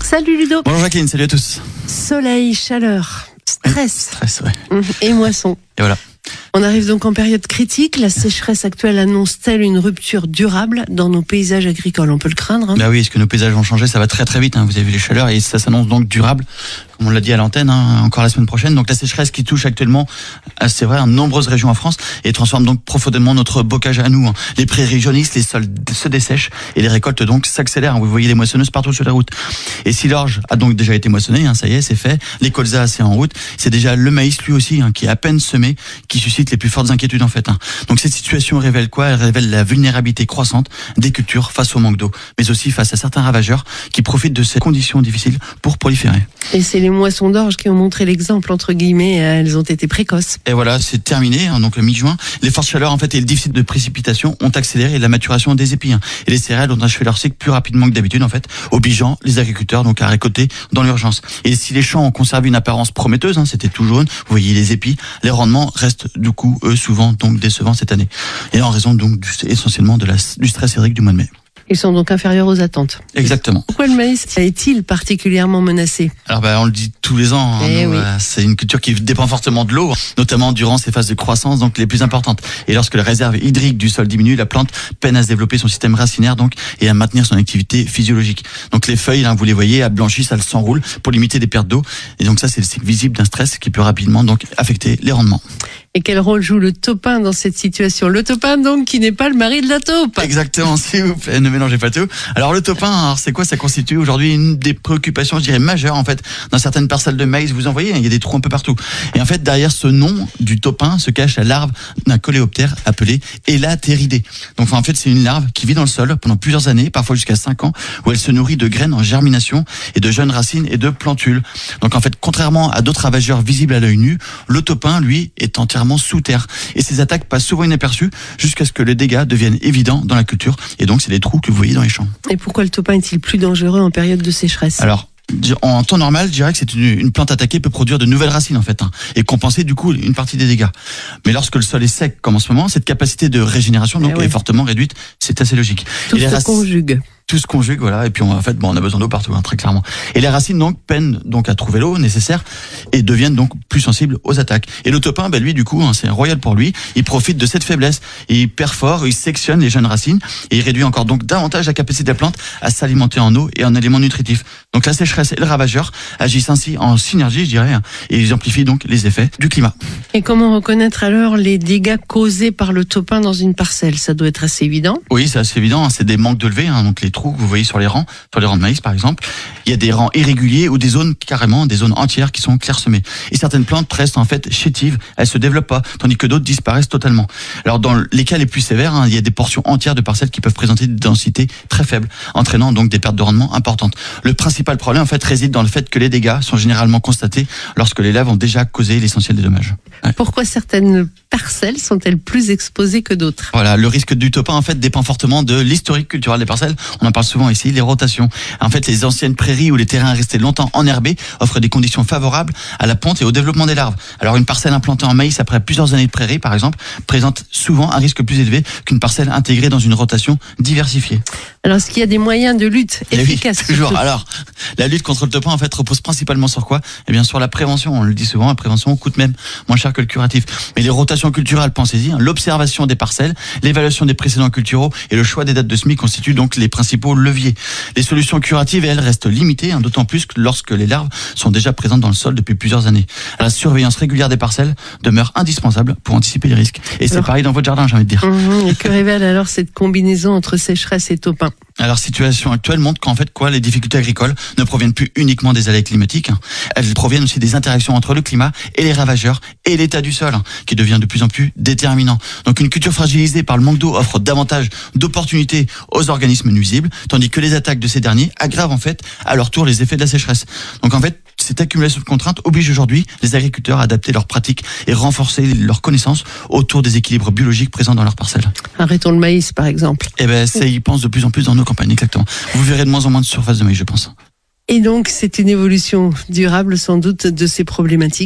Salut Ludo. Bonjour Jacqueline, salut à tous. Soleil, chaleur, stress ouais. et moisson. Et voilà. On arrive donc en période critique. La sécheresse actuelle annonce-t-elle une rupture durable dans nos paysages agricoles? On peut le craindre. Bah oui, est-ce que nos paysages vont changer? Ça va très très vite. Vous avez vu les chaleurs et ça s'annonce donc durable, comme on l'a dit à l'antenne, encore la semaine prochaine. Donc la sécheresse qui touche actuellement, c'est vrai, nombreuses régions en France et transforme donc profondément notre bocage à nous. Les prairies jaunissent, les sols se dessèchent et les récoltes donc s'accélèrent. Vous voyez les moissonneuses partout sur les routes. Et si l'orge a donc déjà été moissonnée, ça y est, c'est fait. Les colzas, c'est en route. C'est déjà le maïs lui aussi qui est à peine semé, qui suscite les plus fortes inquiétudes en fait. Donc cette situation révèle quoi? Elle révèle la vulnérabilité croissante des cultures face au manque d'eau, mais aussi face à certains ravageurs qui profitent de ces conditions difficiles pour proliférer. Et c'est les moissons d'orge qui ont montré l'exemple, entre guillemets, elles ont été précoces. Et voilà, c'est terminé, donc le mi-juin. Les fortes chaleurs en fait et le déficit de précipitation ont accéléré la maturation des épis. Et les céréales ont achevé leur cycle plus rapidement que d'habitude en fait, obligeant les agriculteurs donc à récolter dans l'urgence. Et si les champs ont conservé une apparence prometteuse, c'était tout jaune, vous voyez les épis, les rendements restent du coup souvent donc décevants cette année. Et en raison donc essentiellement du stress hydrique du mois de mai. Ils sont donc inférieurs aux attentes. Exactement. Pourquoi le maïs est-il particulièrement menacé? Alors on le dit tous les ans, oui. C'est une culture qui dépend fortement de l'eau, notamment durant ses phases de croissance donc les plus importantes. Et lorsque la réserve hydrique du sol diminue, la plante peine à se développer son système racinaire donc et à maintenir son activité physiologique. Donc les feuilles, vous les voyez, elles blanchissent, elles s'enroulent pour limiter des pertes d'eau. Et donc ça, c'est le signe visible d'un stress qui peut rapidement donc affecter les rendements. Et quel rôle joue le topin dans cette situation? Le topin donc qui n'est pas le mari de la taupe. Exactement, s'il vous plaît, ne mélangez pas tout. Alors le topin, c'est quoi? Ça constitue aujourd'hui une des préoccupations, je dirais, majeures en fait, dans certaines parcelles de maïs. Vous en voyez, il y a des trous un peu partout. Et en fait, derrière ce nom du topin se cache la larve d'un coléoptère appelé Elateridés. Donc en fait, c'est une larve qui vit dans le sol pendant plusieurs années, parfois jusqu'à 5 ans, où elle se nourrit de graines en germination et de jeunes racines et de plantules. Donc en fait, contrairement à d'autres ravageurs visibles à l'œil nu, le topin, lui, est entièrement sous terre. Et ces attaques passent souvent inaperçues jusqu'à ce que les dégâts deviennent évidents dans la culture. Et donc, c'est les trous que vous voyez dans les champs. Et pourquoi le topin est-il plus dangereux en période de sécheresse? Alors, en temps normal, je dirais que c'est une plante attaquée peut produire de nouvelles racines en fait, et compenser du coup une partie des dégâts. Mais lorsque le sol est sec comme en ce moment, cette capacité de régénération donc est fortement réduite. C'est assez logique. Tout se conjugue. Tout se conjugue, voilà. Et puis on a besoin d'eau partout, très clairement. Et les racines donc peinent donc à trouver l'eau nécessaire et deviennent donc plus sensibles aux attaques. Et le topin, lui du coup, c'est royal pour lui. Il profite de cette faiblesse. Et il perfore, il sectionne les jeunes racines et il réduit encore donc davantage la capacité de la plante à s'alimenter en eau et en éléments nutritifs. Donc la sécheresse et le ravageur agissent ainsi en synergie, je dirais, et ils amplifient donc les effets du climat. Et comment reconnaître alors les dégâts causés par le topin dans une parcelle? Ça doit être assez évident. Oui, c'est assez évident. C'est des manques de levée, donc les trous que vous voyez sur les rangs de maïs par exemple. Il y a des rangs irréguliers ou des zones entières qui sont clairsemées. Et certaines plantes restent en fait chétives, elles se développent pas, tandis que d'autres disparaissent totalement. Alors dans les cas les plus sévères, il y a des portions entières de parcelles qui peuvent présenter des densités très faibles, entraînant donc des pertes de rendement importantes. Le principal problème en fait réside dans le fait que les dégâts sont généralement constatés lorsque les laves ont déjà causé l'essentiel des dommages. Ouais. Pourquoi certaines parcelles sont-elles plus exposées que d'autres? Voilà, le risque du topin en fait dépend fortement de l'historique culturel des parcelles. On en parle souvent ici, les rotations. En fait, les anciennes prairies où les terrains restés longtemps enherbés offrent des conditions favorables à la ponte et au développement des larves. Alors une parcelle implantée en maïs après plusieurs années de prairie, par exemple, présente souvent un risque plus élevé qu'une parcelle intégrée dans une rotation diversifiée. Alors, est-ce qu'il y a des moyens de lutte efficaces? Oui, toujours. Alors, la lutte contre le topin en fait repose principalement sur quoi? Eh bien, sur la prévention. On le dit souvent, la prévention coûte même moins cher que le curatif. Mais les rotations culturelles, pensez-y, l'observation des parcelles, l'évaluation des précédents culturaux et le choix des dates de semis constituent donc les principaux leviers. Les solutions curatives, elles, restent limitées, d'autant plus que lorsque les larves sont déjà présentes dans le sol depuis plusieurs années. La surveillance régulière des parcelles demeure indispensable pour anticiper les risques. Et c'est pareil dans votre jardin, j'ai envie de dire. Et que révèle alors cette combinaison entre sécheresse et topin? Alors, situation actuelle montre qu'en fait, les difficultés agricoles ne proviennent plus uniquement des aléas climatiques. Elles proviennent aussi des interactions entre le climat et les ravageurs et l'état du sol, qui devient de plus en plus déterminant. Donc, une culture fragilisée par le manque d'eau offre davantage d'opportunités aux organismes nuisibles, tandis que les attaques de ces derniers aggravent en fait à leur tour les effets de la sécheresse. Donc, en fait, cette accumulation de contraintes oblige aujourd'hui les agriculteurs à adapter leurs pratiques et renforcer leurs connaissances autour des équilibres biologiques présents dans leurs parcelles. Arrêtons le maïs, par exemple. Eh ben, ça y pense de plus en plus dans nos campagnes, exactement. Vous verrez de moins en moins de surface de maïs, je pense. Et donc, c'est une évolution durable, sans doute, de ces problématiques. Ouais.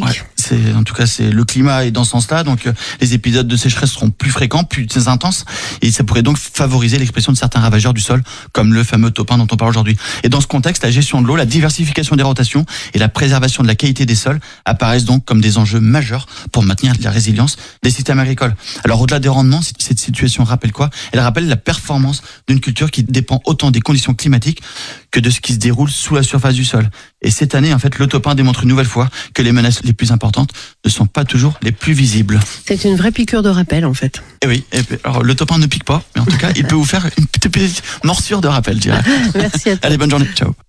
en tout cas, c'est le climat est dans ce sens-là. Donc, les épisodes de sécheresse seront plus fréquents, plus intenses, et ça pourrait donc favoriser l'expression de certains ravageurs du sol, comme le fameux topin dont on parle aujourd'hui. Et dans ce contexte, la gestion de l'eau, la diversification des rotations et la préservation de la qualité des sols apparaissent donc comme des enjeux majeurs pour maintenir la résilience des systèmes agricoles. Alors, au-delà des rendements, cette situation rappelle quoi? Elle rappelle la performance d'une culture qui dépend autant des conditions climatiques que de ce qui se déroule sous la surface du sol. Et cette année, en fait, le topin démontre une nouvelle fois que les menaces les plus importantes ne sont pas toujours les plus visibles. C'est une vraie piqûre de rappel, en fait. Et oui, alors le topin ne pique pas, mais en tout cas, il peut vous faire une petite morsure de rappel, je dirais. Merci à toi. Allez, bonne journée, ciao.